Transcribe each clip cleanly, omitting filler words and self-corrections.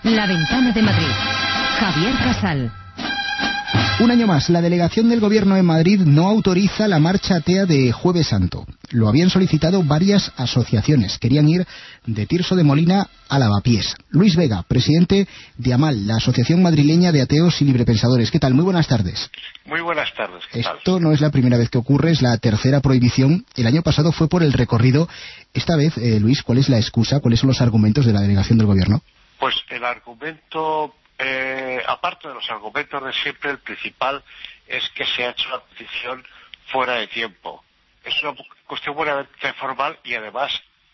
La Ventana de Madrid. Javier Casal. Un año más, la delegación del Gobierno en Madrid no autoriza la marcha atea de Jueves Santo. Lo habían solicitado varias asociaciones. Querían ir de Tirso de Molina a Lavapiés. Luis Vega, presidente de AMAL, la Asociación Madrileña de Ateos y Librepensadores. ¿Qué tal? Muy buenas tardes. Muy buenas tardes. ¿Qué tal? Esto no es la primera vez que ocurre, es la tercera prohibición. El año pasado fue por el recorrido. Esta vez, Luis, ¿cuál es la excusa? ¿Cuáles son los argumentos de la delegación del Gobierno? Pues el argumento... aparte de los argumentos de siempre, el principal es que se ha hecho la petición fuera de tiempo. Es una cuestión buenamente formal y además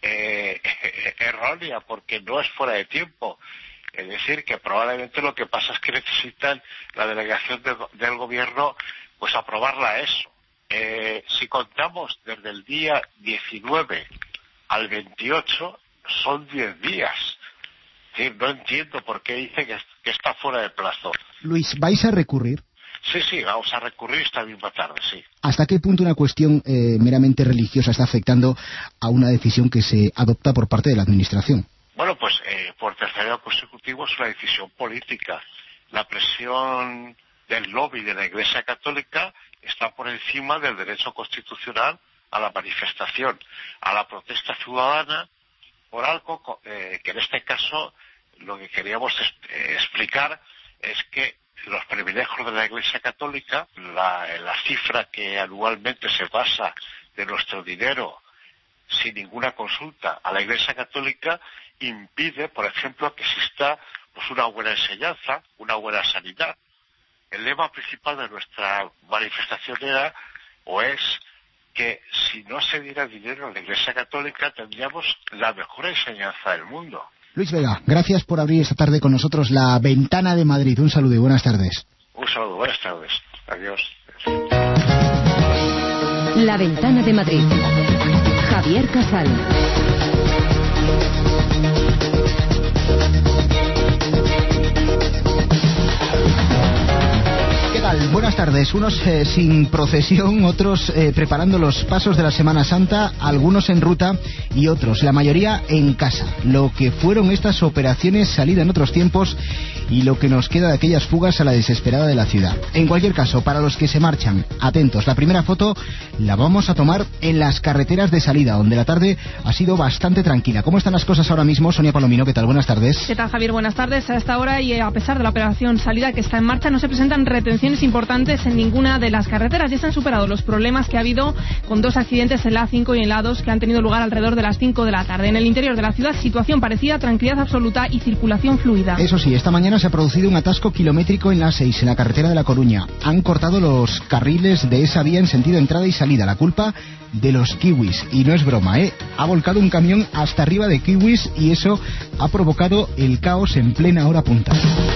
errónea, porque no es fuera de tiempo. Es decir, que probablemente lo que pasa es que necesitan la delegación del Gobierno pues aprobarla eso. Si contamos desde el día 19 al 28, son 10 días. Sí, no entiendo por qué dice que está fuera de plazo. Luis, ¿vais a recurrir? Sí, vamos a recurrir esta misma tarde, sí. ¿Hasta qué punto una cuestión meramente religiosa está afectando a una decisión que se adopta por parte de la Administración? Bueno, pues por tercer año consecutivo es una decisión política. La presión del lobby de la Iglesia Católica está por encima del derecho constitucional a la manifestación, a la protesta ciudadana, por algo que en este caso lo que queríamos explicar es que los privilegios de la Iglesia Católica, la cifra que anualmente se pasa de nuestro dinero sin ninguna consulta a la Iglesia Católica, impide, por ejemplo, que exista pues una buena enseñanza, una buena sanidad. El lema principal de nuestra manifestación era o es que si no se diera dinero a la Iglesia Católica tendríamos la mejor enseñanza del mundo. Luis Vega, gracias por abrir esta tarde con nosotros la Ventana de Madrid. Un saludo y buenas tardes. Un saludo, buenas tardes. Adiós. La Ventana de Madrid. Javier Casal. Buenas tardes. Unos sin procesión, otros preparando los pasos de la Semana Santa, algunos en ruta y otros, la mayoría en casa. Lo que fueron estas operaciones salida en otros tiempos y lo que nos queda de aquellas fugas a la desesperada de la ciudad. En cualquier caso, para los que se marchan, atentos, la primera foto la vamos a tomar en las carreteras de salida, donde la tarde ha sido bastante tranquila. ¿Cómo están las cosas ahora mismo? Sonia Palomino, ¿qué tal? Buenas tardes. ¿Qué tal, Javier? Buenas tardes. A esta hora y a pesar de la operación salida que está en marcha, no se presentan retenciones importantes en ninguna de las carreteras. Ya se han superado los problemas que ha habido con dos accidentes en la A5 y en la A2 que han tenido lugar alrededor de las 5 de la tarde. En el interior de la ciudad, situación parecida, tranquilidad absoluta y circulación fluida. Eso sí, esta mañana se ha producido un atasco kilométrico en la A6, en la carretera de La Coruña. Han cortado los carriles de esa vía en sentido entrada y salida. La culpa de los kiwis. Y no es broma, ha volcado un camión hasta arriba de kiwis y eso ha provocado el caos en plena hora punta.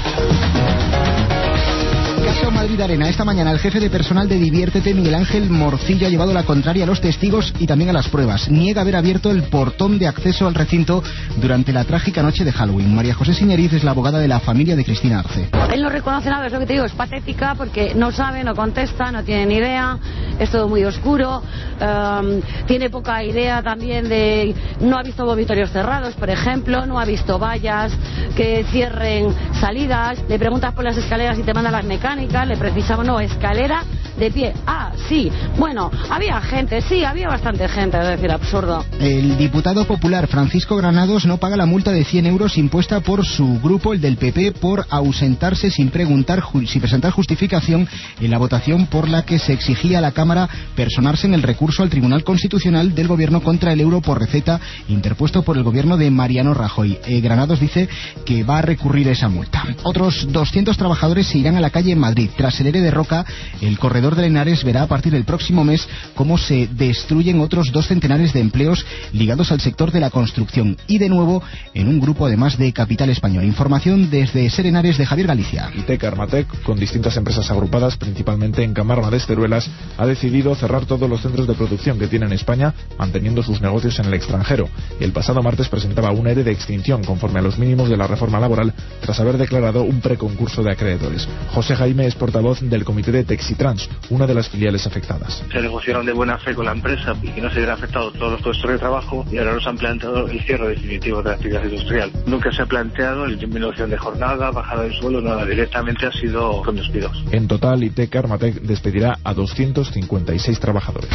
Caso Madrid Arena. Esta mañana el jefe de personal de Diviértete, Miguel Ángel Morcillo, ha llevado la contraria a los testigos y también a las pruebas. Niega haber abierto el portón de acceso al recinto durante la trágica noche de Halloween. María José Siñeriz es la abogada de la familia de Cristina Arce. Él no reconoce nada, es lo que te digo, es patética porque no sabe, no contesta, no tiene ni idea, es todo muy oscuro, tiene poca idea también de... No ha visto vomitorios cerrados, por ejemplo, no ha visto vallas que cierren salidas, le preguntas por las escaleras y te manda las mecánicas, le precisamos, no, escalera de pie. Ah, sí, bueno, había gente, sí, había bastante gente, es decir, absurdo. El diputado popular Francisco Granados no paga la multa de 100 euros impuesta por su grupo, el del PP, por ausentarse sin presentar justificación en la votación por la que se exigía a la Cámara personarse en el recurso al Tribunal Constitucional del Gobierno contra el euro por receta interpuesto por el Gobierno de Mariano Rajoy. Granados dice que va a recurrir esa multa. Otros 200 trabajadores se irán a la calle en Madrid. Tras el ERE de Roca, el corredor de Henares verá a partir del próximo mes cómo se destruyen otros 2 centenares de empleos ligados al sector de la construcción. Y de nuevo, en un grupo además de capital español. Información desde Serenares de Javier Galicia. ITEC Armatec, con distintas empresas agrupadas, principalmente en Camarma de Esteruelas, ha decidido cerrar todos los centros de producción que tiene en España, manteniendo sus negocios en el extranjero. El pasado martes presentaba un ERE de extinción conforme a los mínimos de la reforma laboral, tras haber declarado un preconcurso de acreedores. José Jaime es portavoz del comité de Texitrans, una de las filiales afectadas. Se negociaron de buena fe con la empresa y que no se hubieran afectado todos los puestos de trabajo, y ahora nos han planteado el cierre definitivo de la actividad industrial. Nunca se ha planteado disminución de jornada, bajada del suelo, nada, directamente ha sido con despidos. En total, ITEC Armatec despedirá a 256 trabajadores.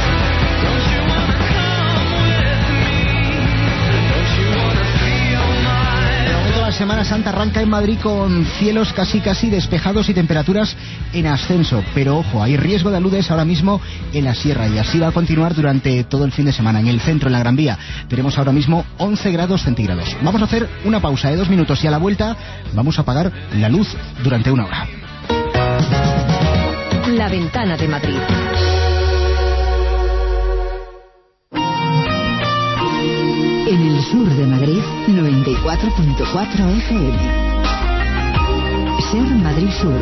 La Semana Santa arranca en Madrid con cielos casi despejados y temperaturas en ascenso, pero ojo, hay riesgo de aludes ahora mismo en la sierra, y así va a continuar durante todo el fin de semana. En el centro, en la Gran Vía, tenemos ahora mismo 11 grados centígrados. Vamos a hacer una pausa de 2 minutos y a la vuelta vamos a apagar la luz durante 1 hora. La Ventana de Madrid. En el sur de Madrid, 94.4 FM. Ser Madrid Sur.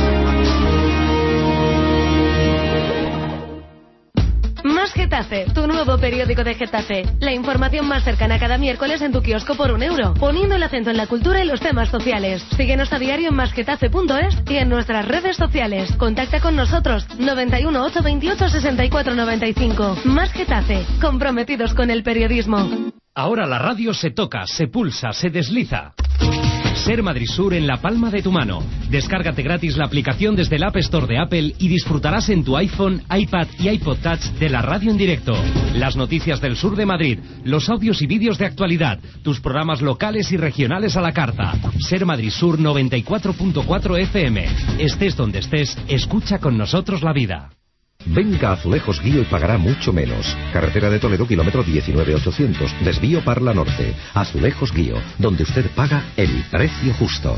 Más Getafe, tu nuevo periódico de Getafe. La información más cercana cada miércoles en tu kiosco por €1, poniendo el acento en la cultura y los temas sociales. Síguenos a diario en masgetafe.es y en nuestras redes sociales. Contacta con nosotros, 91 828 64 95. Más Getafe, comprometidos con el periodismo. Ahora la radio se toca, se pulsa, se desliza. Ser Madrid Sur en la palma de tu mano. Descárgate gratis la aplicación desde el App Store de Apple y disfrutarás en tu iPhone, iPad y iPod Touch de la radio en directo. Las noticias del sur de Madrid, los audios y vídeos de actualidad, tus programas locales y regionales a la carta. Ser Madrid Sur 94.4 FM. Estés donde estés, escucha con nosotros la vida. Venga a Azulejos Guío y pagará mucho menos. Carretera de Toledo, kilómetro 19800. Desvío Parla Norte. Azulejos Guío, donde usted paga el precio justo.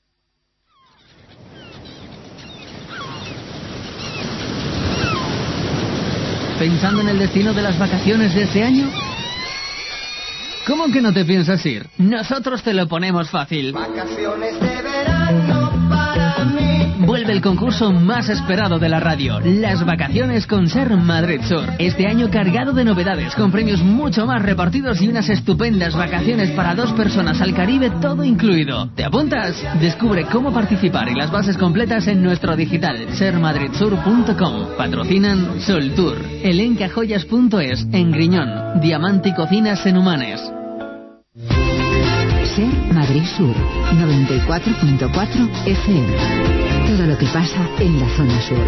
¿Pensando en el destino de las vacaciones de este año? ¿Cómo que no te piensas ir? Nosotros te lo ponemos fácil. Vacaciones de verano para mí. Vuelve el concurso más esperado de la radio, las vacaciones con Ser Madrid Sur. Este año cargado de novedades, con premios mucho más repartidos y unas estupendas vacaciones para 2 personas al Caribe, todo incluido. ¿Te apuntas? Descubre cómo participar y las bases completas en nuestro digital, sermadridsur.com. Patrocinan Sol Tour, elencajoyas.es, en Griñón, Diamante y Cocinas en Humanes. Ser Madrid Sur, 94.4 FM. Todo lo que pasa en la zona sur.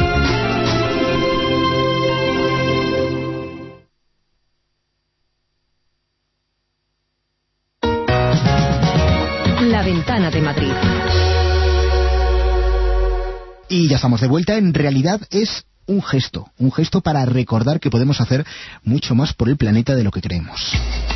La Ventana de Madrid. Y ya estamos de vuelta. En realidad es un gesto para recordar que podemos hacer mucho más por el planeta de lo que creemos.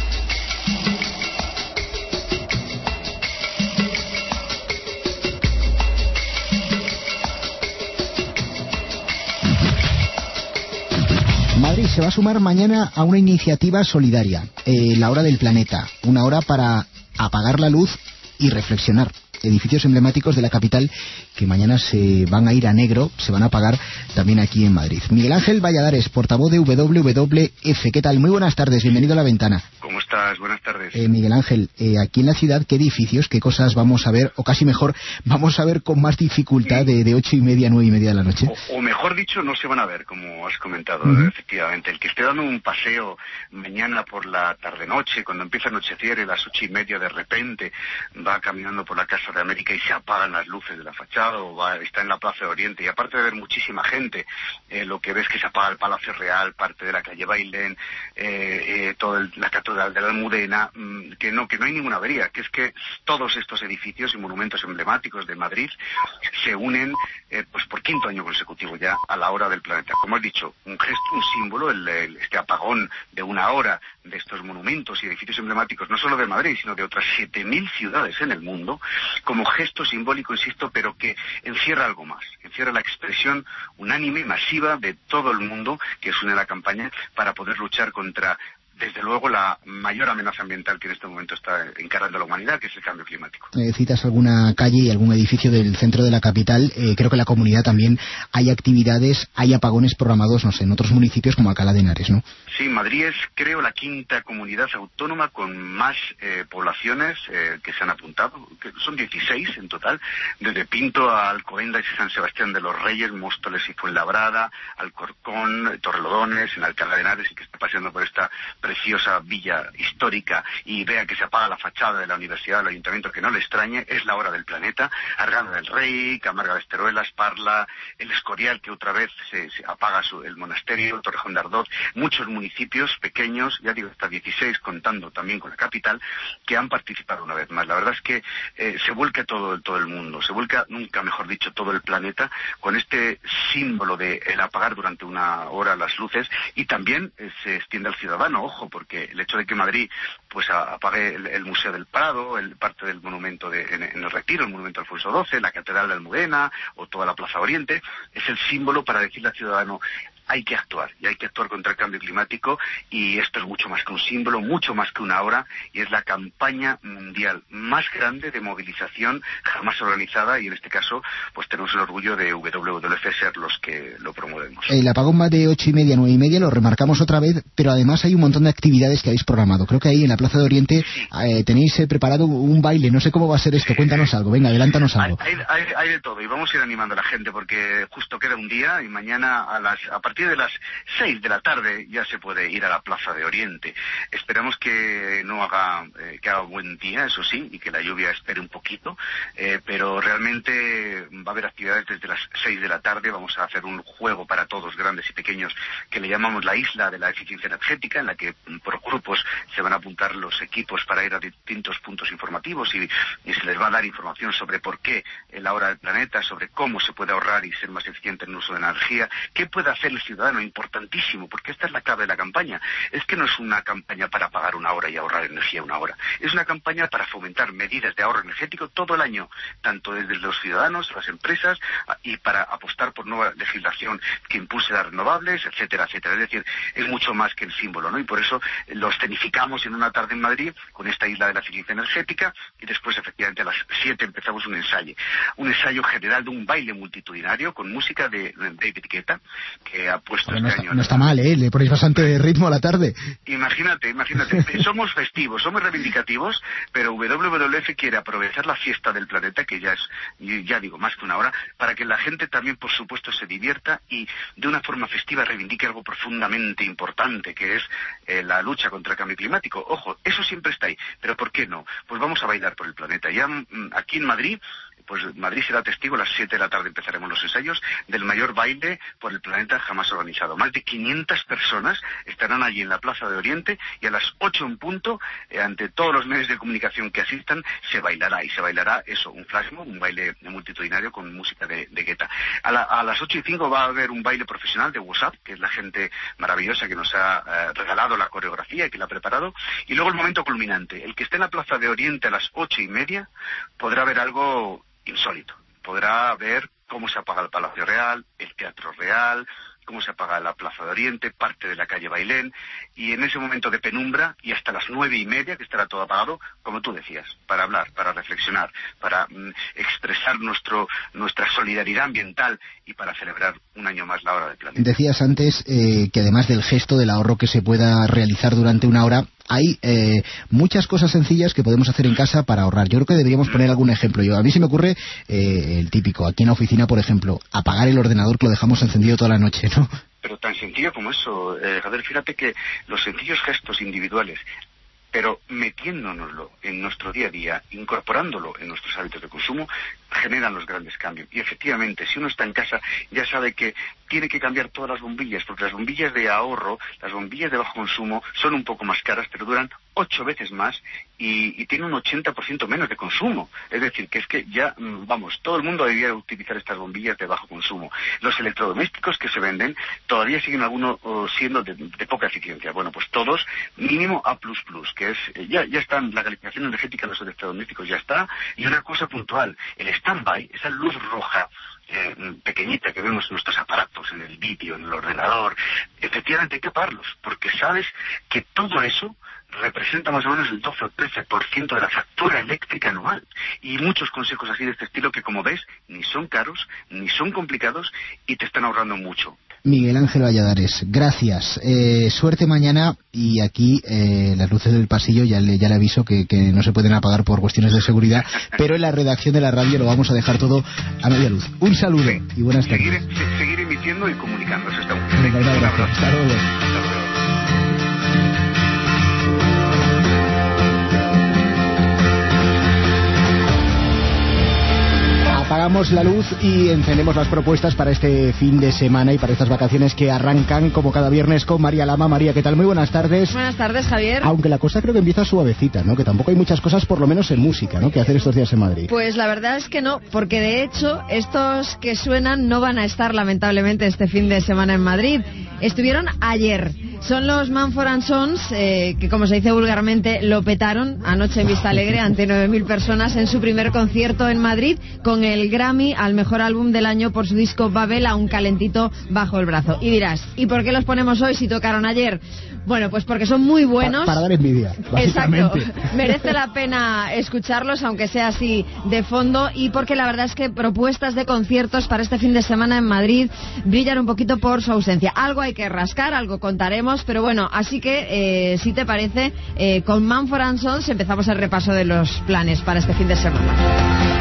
Madrid se va a sumar mañana a una iniciativa solidaria, la Hora del Planeta, una hora para apagar la luz y reflexionar. Edificios emblemáticos de la capital que mañana se van a ir a negro, se van a apagar también aquí en Madrid. Miguel Ángel Valladares, portavoz de WWF. ¿Qué tal? Muy buenas tardes, bienvenido a La Ventana. ¿Cómo estás? Buenas tardes. Miguel Ángel, aquí en la ciudad, ¿qué edificios, qué cosas vamos a ver, o casi mejor, vamos a ver con más dificultad de 8:30 a 9:30 de la noche? O mejor dicho, no se van a ver, como has comentado, efectivamente. El que esté dando un paseo mañana por la tarde-noche, cuando empieza a anochecer, a las 8:30 de repente, va caminando por la Casa de América y se apagan las luces de la fachada, o está en la Plaza de Oriente, y aparte de ver muchísima gente, lo que ves que se apaga el Palacio Real, parte de la calle Bailén, toda la Catedral de la Almudena, que no hay ninguna avería, que es que todos estos edificios y monumentos emblemáticos de Madrid se unen, pues por 5º año consecutivo ya, a la Hora del Planeta. Como has dicho, un gesto, un símbolo, este apagón de 1 hora de estos monumentos y edificios emblemáticos, no solo de Madrid, sino de otras 7.000 ciudades en el mundo, como gesto simbólico, insisto, pero que encierra algo más, encierra la expresión unánime, masiva de todo el mundo que se une a la campaña para poder luchar contra desde luego la mayor amenaza ambiental que en este momento está encarando la humanidad, que es el cambio climático. Citas alguna calle y algún edificio del centro de la capital. Creo que en la comunidad también hay actividades, hay apagones programados, no sé, en otros municipios como Alcalá de Henares, ¿no? Sí, Madrid es, creo, la quinta comunidad autónoma con más poblaciones que se han apuntado, que son 16 en total, desde Pinto a Alcobendas y San Sebastián de los Reyes, Móstoles y Fuenlabrada, Alcorcón, Torrelodones, en Alcalá de Henares, y que está paseando por esta preciosa villa histórica y vea que se apaga la fachada de la universidad, del ayuntamiento, que no le extrañe, es la hora del planeta. Arganda del Rey, Camarga de Esteruelas, Parla, el Escorial, que otra vez se apaga el monasterio, Torrejón de Ardoz, muchos municipios pequeños, ya digo, hasta 16, contando también con la capital, que han participado una vez más. La verdad es que se vuelca todo el mundo, se vuelca, nunca mejor dicho, todo el planeta, con este símbolo de el apagar durante una hora las luces, y también se extiende al ciudadano, ojo, porque el hecho de que Madrid pues apague el Museo del Prado, parte del monumento en el Retiro, el monumento Alfonso XII, la Catedral de Almudena o toda la Plaza Oriente, es el símbolo para decirle al ciudadano: hay que actuar, y hay que actuar contra el cambio climático, y esto es mucho más que un símbolo, mucho más que una hora, y es la campaña mundial más grande de movilización jamás organizada, y en este caso pues tenemos el orgullo de WWF ser los que lo promovemos. El apagón va de 8:30 a 9:30, lo remarcamos otra vez, pero además hay un montón de actividades que habéis programado. Creo que ahí en la Plaza de Oriente tenéis preparado un baile, no sé cómo va a ser esto, cuéntanos algo, venga, adelántanos algo. Hay de todo, y vamos a ir animando a la gente, porque justo queda un día, y mañana a partir de las 6 de la tarde ya se puede ir a la Plaza de Oriente. Esperamos que que haga buen día, eso sí, y que la lluvia espere un poquito, pero realmente va a haber actividades desde las 6 de la tarde. Vamos a hacer un juego para todos, grandes y pequeños, que le llamamos la Isla de la Eficiencia Energética, en la que por grupos se van a apuntar los equipos para ir a distintos puntos informativos, y se les va a dar información sobre por qué la hora del planeta, sobre cómo se puede ahorrar y ser más eficiente en el uso de energía, qué puede hacer el ciudadano, importantísimo, porque esta es la clave de la campaña. Es que no es una campaña para pagar una hora y ahorrar energía una hora, es una campaña para fomentar medidas de ahorro energético todo el año, tanto desde los ciudadanos, las empresas, y para apostar por nueva legislación que impulse las renovables, etcétera, etcétera. Es decir, es mucho más que el símbolo, ¿no? Y por eso lo escenificamos en una tarde en Madrid con esta Isla de la Eficiencia Energética, y después efectivamente a las 7 empezamos un ensayo general de un baile multitudinario con música de David Guetta, que ha puesto no está mal, le ponéis bastante ritmo a la tarde. Imagínate, somos festivos, somos reivindicativos, pero WWF quiere aprovechar la fiesta del planeta, que ya digo, más que una hora, para que la gente también, por supuesto, se divierta y de una forma festiva reivindique algo profundamente importante, que es la lucha contra el cambio climático. Ojo, eso siempre está ahí, pero ¿por qué no? Pues vamos a bailar por el planeta. Ya aquí en Madrid, pues Madrid será testigo, a las 7 de la tarde empezaremos los ensayos del mayor baile por el planeta jamás organizado. Más de 500 personas estarán allí en la Plaza de Oriente, y a las 8 en punto, ante todos los medios de comunicación que asistan, se bailará eso, un flash mob, un baile multitudinario con música de Guetta. A las 8:05 va a haber un baile profesional de WhatsApp, que es la gente maravillosa que nos ha regalado la coreografía y que la ha preparado, y luego el momento culminante. El que esté en la Plaza de Oriente a las 8:30 podrá ver algo insólito. Podrá ver cómo se apaga el Palacio Real, el Teatro Real, cómo se apaga la Plaza de Oriente, parte de la calle Bailén, y en ese momento de penumbra, y hasta las 9:30, que estará todo apagado, como tú decías, para hablar, para reflexionar, para expresar nuestra solidaridad ambiental, y para celebrar un año más la hora del planeta. Decías antes que además del gesto del ahorro que se pueda realizar durante una hora, hay muchas cosas sencillas que podemos hacer en casa para ahorrar. Yo creo que deberíamos poner algún ejemplo. A mí se me ocurre el típico, aquí en la oficina, por ejemplo, apagar el ordenador, que lo dejamos encendido toda la noche, ¿no? Pero tan sencillo como eso, Javier, fíjate que los sencillos gestos individuales, pero metiéndonoslo en nuestro día a día, incorporándolo en nuestros hábitos de consumo, generan los grandes cambios. Y efectivamente, si uno está en casa, ya sabe que tiene que cambiar todas las bombillas, porque las bombillas de ahorro, las bombillas de bajo consumo, son un poco más caras, pero duran 8 veces más y tiene un 80% menos de consumo. Es decir, que es que ya, vamos, todo el mundo debería utilizar estas bombillas de bajo consumo. Los electrodomésticos que se venden todavía siguen algunos siendo de poca eficiencia. Bueno, pues todos mínimo A++, que es, ya están, la calificación energética de los electrodomésticos ya está. Y una cosa puntual, el stand-by, esa luz roja pequeñita que vemos en nuestros aparatos, en el vídeo, en el ordenador, efectivamente hay que apagarlos, porque sabes que todo eso representa más o menos el 12 o 13% de la factura eléctrica anual. Y muchos consejos así de este estilo que, como ves, ni son caros, ni son complicados y te están ahorrando mucho. Miguel Ángel Valladares, gracias. Suerte mañana, y aquí las luces del pasillo ya le aviso que no se pueden apagar por cuestiones de seguridad, pero en la redacción de la radio lo vamos a dejar todo a media luz. Un saludo y buenas tardes. Seguir emitiendo y comunicando, eso está muy bien. Venga, un abrazo. Hasta luego. Hasta luego. Apagamos la luz y encendemos las propuestas para este fin de semana y para estas vacaciones que arrancan como cada viernes con María Lama. María, ¿qué tal? Muy buenas tardes. Buenas tardes, Javier. Aunque la cosa creo que empieza suavecita, ¿no? Que tampoco hay muchas cosas, por lo menos en música, ¿no?, que hacer estos días en Madrid. Pues la verdad es que no, porque de hecho estos que suenan no van a estar lamentablemente este fin de semana en Madrid. Estuvieron ayer. Son los Mumford & Sons, que como se dice vulgarmente, lo petaron anoche en Vista Alegre ante 9.000 personas en su primer concierto en Madrid, con el Grammy al mejor álbum del año por su disco Babel, aún calentito bajo el brazo. Y dirás, ¿y por qué los ponemos hoy si tocaron ayer? Bueno, pues porque son muy buenos. Para dar envidia, básicamente. Exacto. Merece la pena escucharlos, aunque sea así de fondo, y porque la verdad es que propuestas de conciertos para este fin de semana en Madrid brillan un poquito por su ausencia. Algo hay que rascar, algo contaremos, pero bueno, así que, si te parece, con Mumford & Sons empezamos el repaso de los planes para este fin de semana.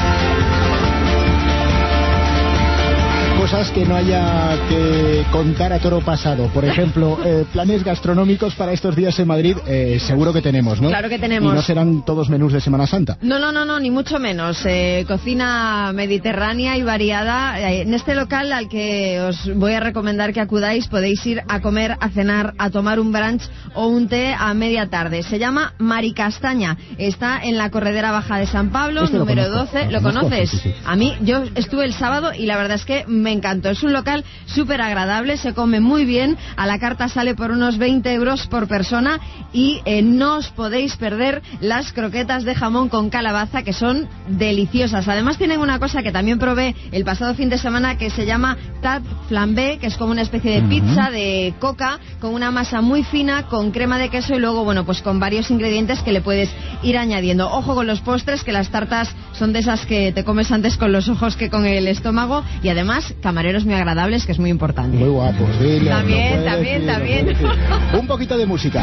Cosas que no haya que contar a toro pasado. Por ejemplo, planes gastronómicos para estos días en Madrid, seguro que tenemos, ¿no? Claro que tenemos. Y no serán todos menús de Semana Santa. No, ni mucho menos. Cocina mediterránea y variada. En este local al que os voy a recomendar que acudáis, podéis ir a comer, a cenar, a tomar un brunch o un té a media tarde. Se llama Maricastaña. Está en la Corredera Baja de San Pablo, número 12. ¿Lo conoces? Sí. A mí, yo estuve el sábado y la verdad es que me encantó. Es un local súper agradable, se come muy bien, a la carta sale por unos 20 euros por persona y no os podéis perder las croquetas de jamón con calabaza, que son deliciosas. Además tienen una cosa que también probé el pasado fin de semana, que se llama tarte flambé, que es como una especie de pizza de coca con una masa muy fina, con crema de queso y luego, bueno, pues con varios ingredientes que le puedes ir añadiendo. Ojo con los postres, que las tartas son de esas que te comes antes con los ojos que con el estómago, y además camareros muy agradables, que es muy importante. Muy guapos, dile. También. Un poquito de música.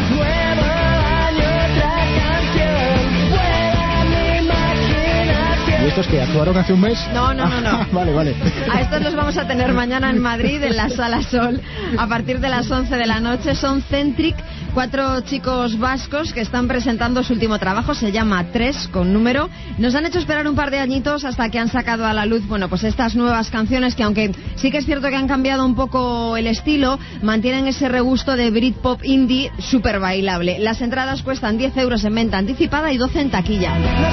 ¿Y estos que actuaron hace un mes? No. Vale. A estos los vamos a tener mañana en Madrid, en la Sala Sol, a partir de las 11 de la noche. Son Centric, 4 chicos vascos que están presentando su último trabajo, se llama 3 con número. Nos han hecho esperar un par de añitos hasta que han sacado a la luz, bueno, pues estas nuevas canciones que, aunque sí que es cierto que han cambiado un poco el estilo, mantienen ese regusto de Britpop indie súper bailable. Las entradas cuestan 10 euros en venta anticipada y 12 en taquilla.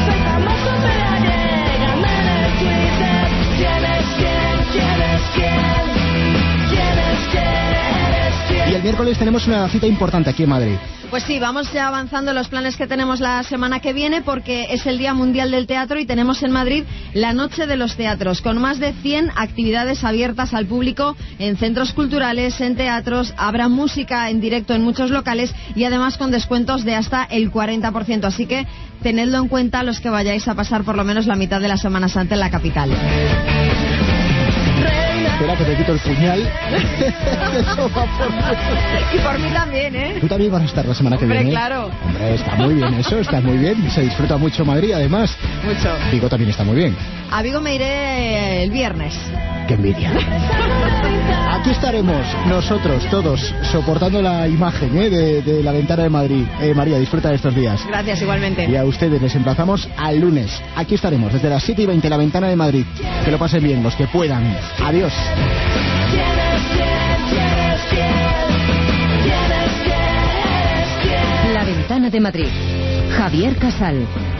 Y el miércoles tenemos una cita importante aquí en Madrid. Pues sí, vamos ya avanzando los planes que tenemos la semana que viene, porque es el Día Mundial del Teatro y tenemos en Madrid la Noche de los Teatros, con más de 100 actividades abiertas al público en centros culturales, en teatros. Habrá música en directo en muchos locales y además con descuentos de hasta el 40%. Así que tenedlo en cuenta los que vayáis a pasar por lo menos la mitad de la Semana Santa en la capital. Espera que te quito el puñal. Y por mí también, ¿eh? Tú también vas a estar la semana que viene. Hombre, claro. Hombre, está muy bien eso, está muy bien. Se disfruta mucho Madrid, además. Mucho. Vigo también está muy bien. A Vigo me iré el viernes. ¡Qué envidia! Aquí estaremos nosotros todos soportando la imagen de la ventana de Madrid. María, disfruta de estos días. Gracias, igualmente. Y a ustedes les emplazamos al lunes. Aquí estaremos desde las 7:20 en la ventana de Madrid. Que lo pasen bien, los que puedan. Adiós. La ventana Metropolitana de Madrid. Javier Casal.